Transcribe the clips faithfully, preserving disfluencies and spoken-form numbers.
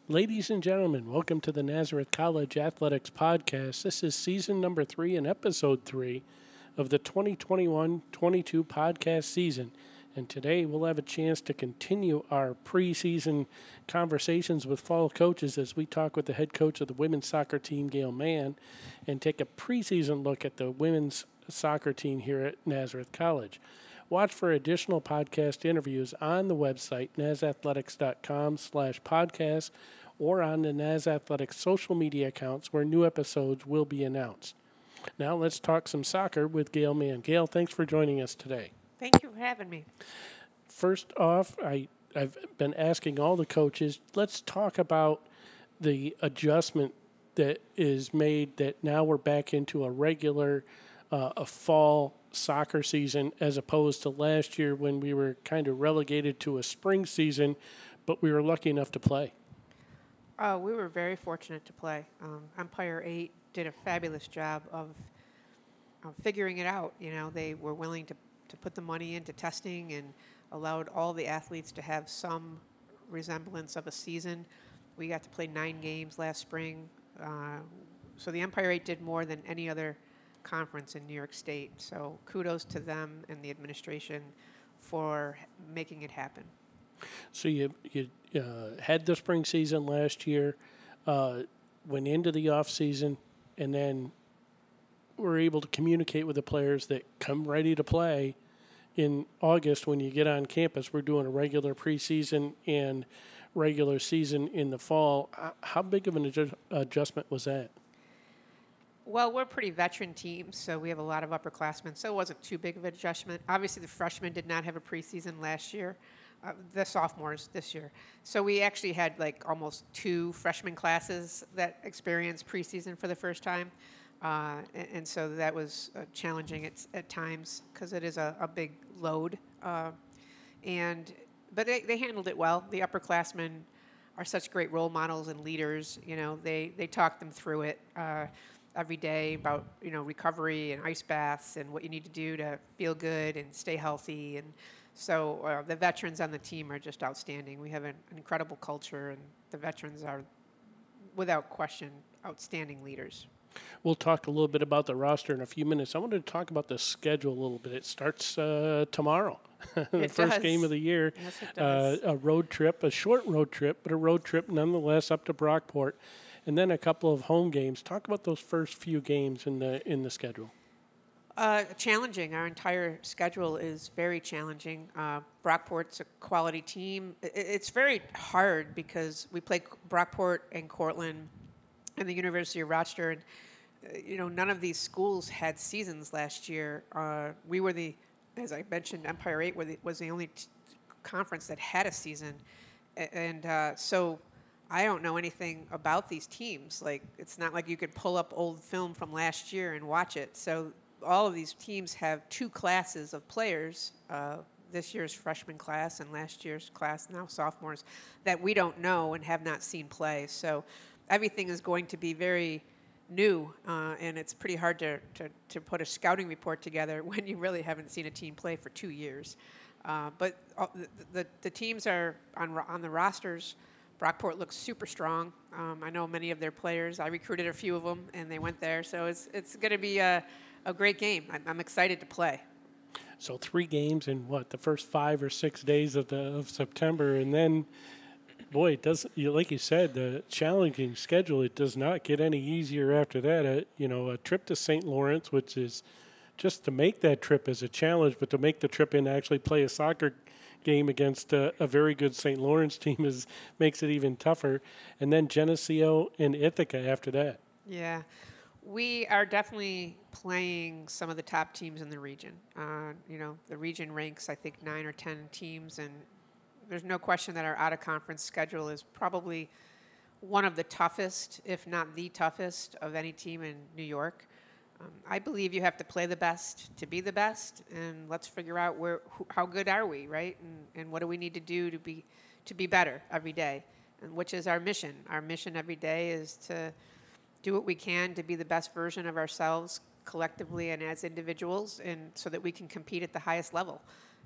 Ladies and gentlemen, welcome to the Nazareth College Athletics Podcast. This is season number three and episode three of the twenty twenty-one twenty-two podcast season. And today we'll have a chance to continue our preseason conversations with fall coaches as we talk with the head coach of the women's soccer team, Gail Mann, and take a preseason look at the women's soccer team here at Nazareth College. Watch for additional podcast interviews on the website, nazathletics.com slash podcast, or on the Naz Athletics social media accounts where new episodes will be announced. Now let's talk some soccer with Gail Mann. Gail, thanks for joining us today. Thank you for having me. First off, I, I've been asking all the coaches, let's talk about the adjustment that is made that now we're back into a regular uh, a fall soccer season as opposed to last year when we were kind of relegated to a spring season, but we were lucky enough to play. Uh, we were very fortunate to play. Um, Empire eight did a fabulous job of uh, figuring it out. You know, they were willing to, to put the money into testing and allowed all the athletes to have some resemblance of a season. We got to play nine games last spring. Uh, so the Empire eight did more than any other conference in New York State. So kudos to them and the administration for making it happen. So you you uh, had the spring season last year, uh, went into the off season, and then were able to communicate with the players that come ready to play in August when you get on campus. We're doing a regular preseason and regular season in the fall. How big of an adju- adjustment was that? Well, we're a pretty veteran team, so we have a lot of upperclassmen, so it wasn't too big of an adjustment. Obviously, the freshmen did not have a preseason last year, uh, the sophomores this year. So we actually had like almost two freshman classes that experienced preseason for the first time. Uh, and, and so that was uh, challenging at, at times because it is a, a big load. Uh, and But they, they handled it well. The upperclassmen are such great role models and leaders. You know, they, they talked them through it. Uh, every day about, you know, recovery and ice baths and what you need to do to feel good and stay healthy. And so uh, the veterans on the team are just outstanding. We have an, an incredible culture, and the veterans are, without question, outstanding leaders. We'll talk a little bit about the roster in a few minutes. I wanted to talk about the schedule a little bit. It starts uh, tomorrow, the It first does. game of the year. Yes, it does. Uh, a road trip, a short road trip, but a road trip nonetheless up to Brockport. And then a couple of home games. Talk about those first few games in the in the schedule. Uh, challenging. Our entire schedule is very challenging. Uh, Brockport's a quality team. It, it's very hard because we play Brockport and Cortland and the University of Rochester. And, uh, you know, none of these schools had seasons last year. Uh, we were the, as I mentioned, Empire eight were the, was the only t- conference that had a season. A- and uh, so... I don't know anything about these teams. Like, it's not like you could pull up old film from last year and watch it. So all of these teams have two classes of players, uh, this year's freshman class and last year's class, now sophomores, that we don't know and have not seen play. So everything is going to be very new, uh, and it's pretty hard to, to, to put a scouting report together when you really haven't seen a team play for two years. Uh, but uh, the, the, the teams are on, on the rosters. Brockport looks super strong. Um, I know many of their players. I recruited a few of them, and they went there. So it's it's going to be a, a great game. I'm, I'm excited to play. So three games in, what, the first five or six days of the of September. And then, boy, it does, you, like you said, the challenging schedule, it does not get any easier after that. Uh, you know, a trip to Saint Lawrence, which is just to make that trip is a challenge, but to make the trip in to actually play a soccer game against a, a very good Saint Lawrence team is makes it even tougher. And then Geneseo and Ithaca after that. Yeah. We are definitely playing some of the top teams in the region. Uh, you know, the region ranks, I think, nine or ten teams, and there's no question that our out-of-conference schedule is probably one of the toughest, if not the toughest, of any team in New York. Um, I believe you have to play the best to be the best, and let's figure out where, who, how good are we, right? And, and what do we need to do to be to be better every day, and which is our mission. Our mission every day is to do what we can to be the best version of ourselves collectively and as individuals, and so that we can compete at the highest level.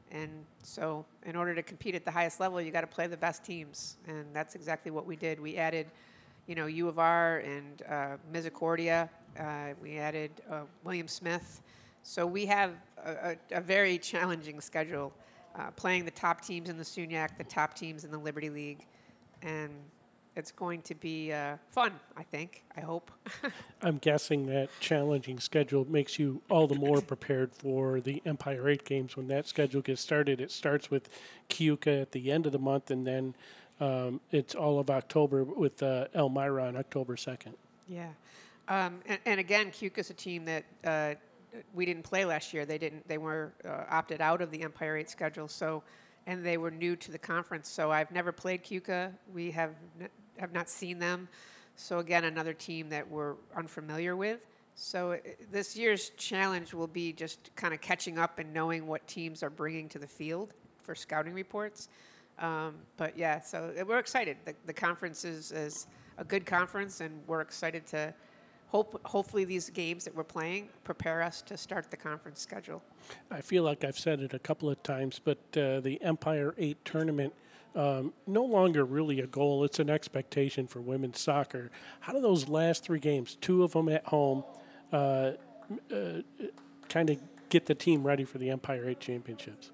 And so in order to compete at the highest level, you got to play the best teams. And that's exactly what we did. We added, you know, U of R and uh, Misericordia. Uh, we added uh, William Smith. So we have a, a, a very challenging schedule, uh, playing the top teams in the SUNYAC, the top teams in the Liberty League. And it's going to be uh, fun, I think, I hope. I'm guessing that challenging schedule makes you all the more prepared for the Empire eight games when that schedule gets started. It starts with Keuka at the end of the month, and then um, it's all of October with uh, Elmira on October second. Yeah. Um, and, and again, Keuka's a team that uh, we didn't play last year. They didn't. They were uh, opted out of the Empire eight schedule, so and they were new to the conference. So I've never played Keuka. We have n- have not seen them. So again, another team that we're unfamiliar with. So it, this year's challenge will be just kind of catching up and knowing what teams are bringing to the field for scouting reports. Um, but yeah, so we're excited. The, the conference is, is a good conference, and we're excited to hope. Hopefully, these games that we're playing prepare us to start the conference schedule. I feel like I've said it a couple of times, but uh, the Empire eight tournament, um, no longer really a goal. It's an expectation for women's soccer. How do those last three games, two of them at home, uh, uh, kind of get the team ready for the Empire eight championships?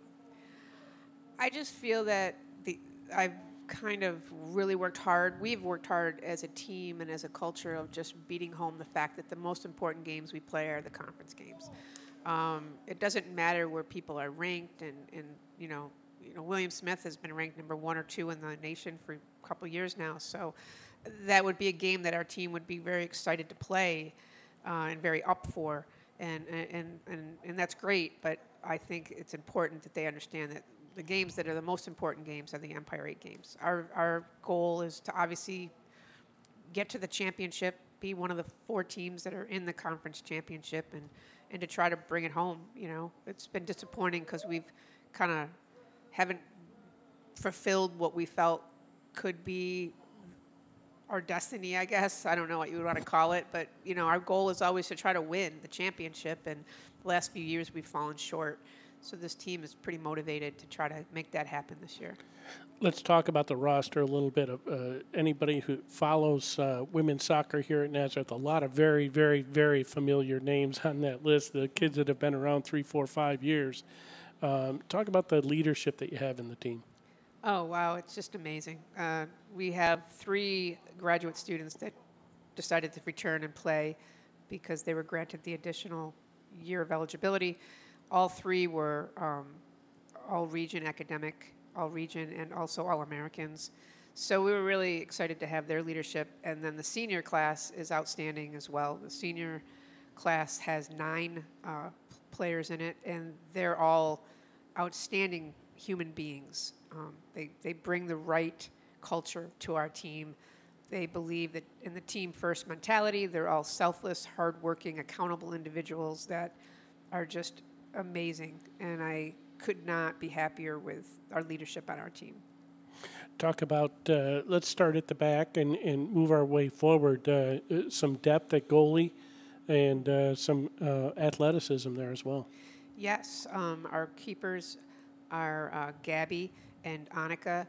I just feel that the I've kind of really worked hard. We've worked hard as a team and as a culture of just beating home the fact that the most important games we play are the conference games. Um, it doesn't matter where people are ranked, and, and you know, you know, William Smith has been ranked number one or two in the nation for a couple of years now. So that would be a game that our team would be very excited to play uh, and very up for, and, and and and that's great. But I think it's important that they understand that the games that are the most important games are the Empire eight games. Our our goal is to obviously get to the championship, be one of the four teams that are in the conference championship, and, and to try to bring it home. You know, it's been disappointing because we've kind of haven't fulfilled what we felt could be our destiny, I guess. I don't know what you would want to call it, but, you know, our goal is always to try to win the championship, and the last few years we've fallen short. So this team is pretty motivated to try to make that happen this year. Let's talk about the roster a little bit. Of uh, anybody who follows uh, women's soccer here at Nazareth, a lot of very, very, very familiar names on that list. The kids that have been around three, four, five years. Um, talk about the leadership that you have in the team. Oh, wow. It's just amazing. Uh, we have three graduate students that decided to return and play because they were granted the additional year of eligibility. All three were um, all-region academic, all-region, and also all-Americans. So we were really excited to have their leadership. And then the senior class is outstanding as well. The senior class has nine uh, players in it, and they're all outstanding human beings. Um, they, they bring the right culture to our team. They believe that in the team-first mentality, they're all selfless, hardworking, accountable individuals that are just amazing. And I could not be happier with our leadership on our team. Talk about, uh, let's start at the back and, and move our way forward. Uh, some depth at goalie and uh, some uh, athleticism there as well. Yes, um, our keepers are uh, Gabby and Annika,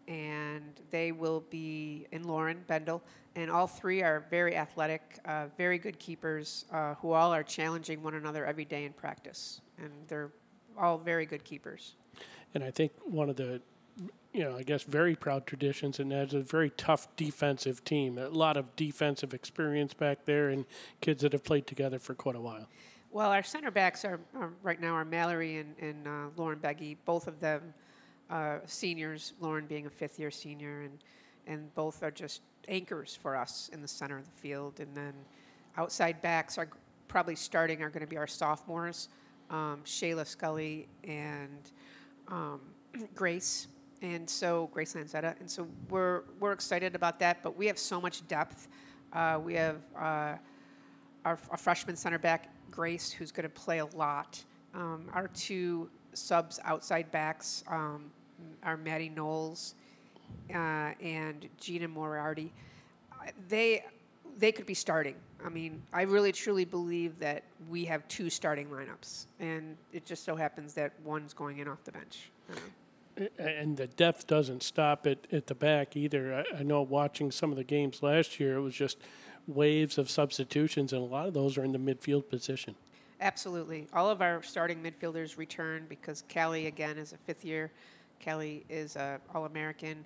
and they will be, and Lauren Bendel, and all three are very athletic, uh, very good keepers uh, who all are challenging one another every day in practice, and they're all very good keepers. And I think one of the, you know, I guess very proud traditions, and that's a very tough defensive team. A lot of defensive experience back there, and kids that have played together for quite a while. Well, our center backs are, are right now are Mallory and, and uh, Lauren Beggy, both of them uh, seniors, Lauren being a fifth-year senior, and, and both are just anchors for us in the center of the field. And then outside backs are probably starting are going to be our sophomores, um, Shayla Scully and um, Grace, and so Grace Lanzetta. And so we're, we're excited about that, but we have so much depth. Uh, we have uh, our, our freshman center back, Grace, who's going to play a lot. Um, our two subs outside backs um, are Maddie Knowles uh, and Gina Moriarty. They they could be starting. I mean, I really truly believe that we have two starting lineups, and it just so happens that one's going in off the bench. You know? And the depth doesn't stop at, at the back either. I, I know watching some of the games last year, it was just waves of substitutions, and a lot of those are in the midfield position. Absolutely. All of our starting midfielders return because Callie, again, is a fifth year. Callie is a All-American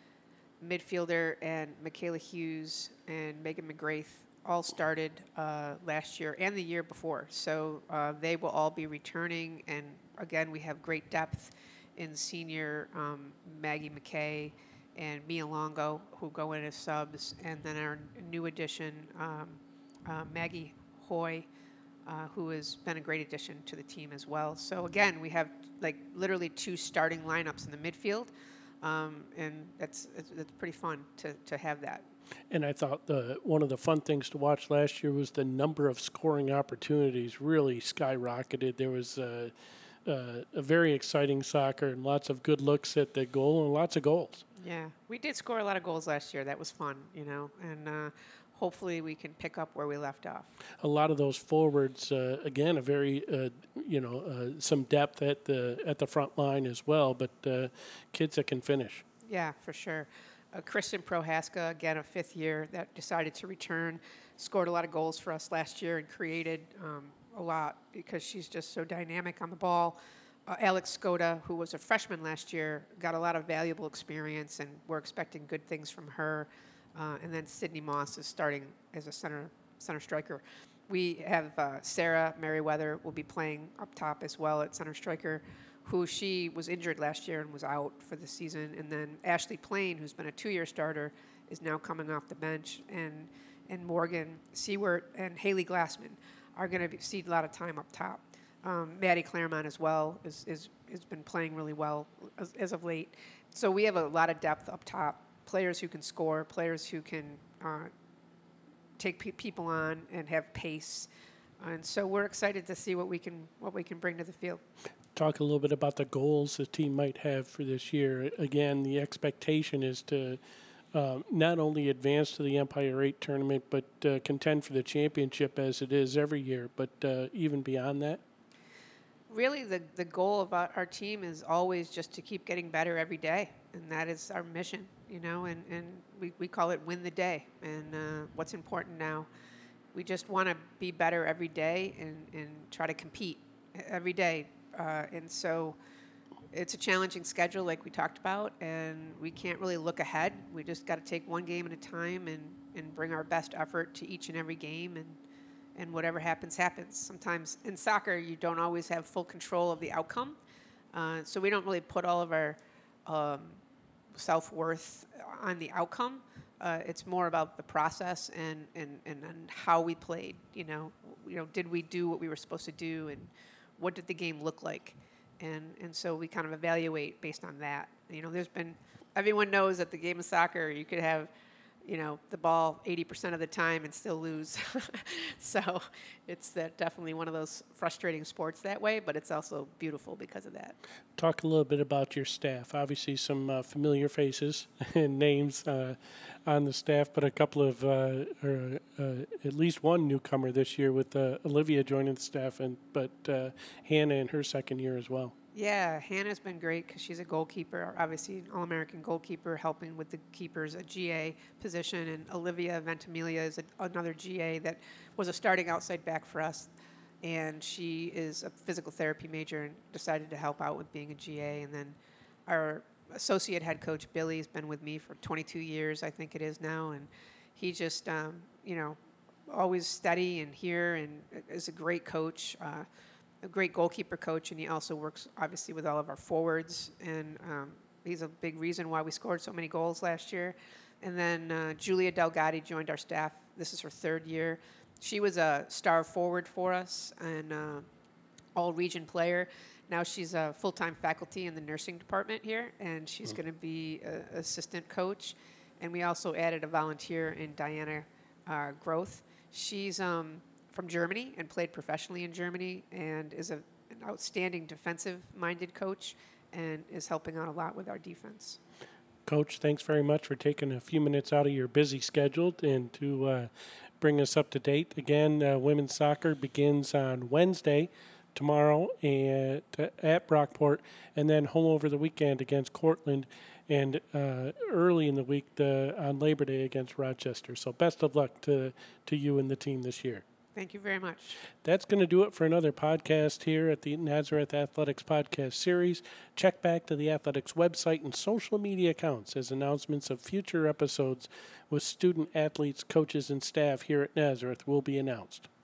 midfielder, and Michaela Hughes and Megan McGrath all started uh, last year and the year before. So uh, they will all be returning. And again, we have great depth in senior um, Maggie McKay and Mia Longo, who go in as subs. And then our new addition, um, uh, Maggie Hoy, uh, who has been a great addition to the team as well. So again, we have like literally two starting lineups in the midfield. Um, and that's it's, it's pretty fun to, to have that. And I thought the one of the fun things to watch last year was the number of scoring opportunities really skyrocketed. There was a, a, a very exciting soccer and lots of good looks at the goal and lots of goals. Yeah, we did score a lot of goals last year. That was fun, you know, and uh, hopefully we can pick up where we left off. A lot of those forwards, uh, again, a very, uh, you know, uh, some depth at the at the front line as well, but uh, kids that can finish. Yeah, for sure. Uh, Kristen Prohaska, again, a fifth year that decided to return, scored a lot of goals for us last year and created um, a lot because she's just so dynamic on the ball. Uh, Alex Skoda, who was a freshman last year, got a lot of valuable experience, and we're expecting good things from her. Uh, and then Sydney Moss is starting as a center center striker. We have uh, Sarah Merriweather will be playing up top as well at center striker, who she was injured last year and was out for the season. And then Ashley Plain, who's been a two-year starter, is now coming off the bench. And and Morgan Seward and Haley Glassman are going to see a lot of time up top. Um, Maddie Claremont as well is, is has been playing really well as, as of late. So we have a lot of depth up top. Players who can score, players who can uh, take pe- people on and have pace. And so we're excited to see what we can what we can bring to the field. Talk a little bit about the goals the team might have for this year. Again, the expectation is to um, not only advance to the Empire eight tournament, but uh, contend for the championship as it is every year, but uh, even beyond that. Really, the, the goal of our, our team is always just to keep getting better every day, and that is our mission, you know, and, and we, we call it win the day. And uh, what's important now, we just want to be better every day and, and try to compete every day. Uh, and so it's a challenging schedule like we talked about, and we can't really look ahead. We just got to take one game at a time and, and bring our best effort to each and every game, and and whatever happens, happens. Sometimes in soccer, you don't always have full control of the outcome. Uh, so we don't really put all of our um, self-worth on the outcome. Uh, it's more about the process and, and, and, and how we played. You know, you know, did we do what we were supposed to do, and what did the game look like? And and so we kind of evaluate based on that. You know, there's been, everyone knows that the game of soccer, you could have, you know, the ball eighty percent of the time and still lose. So it's that definitely one of those frustrating sports that way, but it's also beautiful because of that. Talk a little bit about your staff. Obviously some uh, familiar faces and names uh, on the staff, but a couple of, uh, or, uh, at least one newcomer this year with uh, Olivia joining the staff, and but uh, Hannah in her second year as well. Yeah, Hannah's been great because she's a goalkeeper, obviously an All-American goalkeeper, helping with the keepers, a G A position, and Olivia Ventimiglia is a, another G A that was a starting outside back for us, and she is a physical therapy major and decided to help out with being a G A. And then our associate head coach, Billy, has been with me for twenty-two years, I think it is now, and he just, um, you know, always steady and here and is a great coach. Uh, a great goalkeeper coach, and he also works obviously with all of our forwards, and um, he's a big reason why we scored so many goals last year. And then uh, Julia Delgatti joined our staff. This is her third year. She was a star forward for us and uh, all-region player. Now she's a full-time faculty in the nursing department here, and she's mm. going to be an assistant coach. And we also added a volunteer in Diana uh, Groth. She's um, from Germany and played professionally in Germany and is a, an outstanding defensive-minded coach and is helping out a lot with our defense. Coach, thanks very much for taking a few minutes out of your busy schedule and to uh, bring us up to date. Again, uh, women's soccer begins on Wednesday, tomorrow at, at Brockport, and then home over the weekend against Cortland, and uh, early in the week the, on Labor Day against Rochester. So best of luck to, to you and the team this year. Thank you very much. That's going to do it for another podcast here at the Nazareth Athletics Podcast Series. Check back to the Athletics website and social media accounts as announcements of future episodes with student athletes, coaches, and staff here at Nazareth will be announced.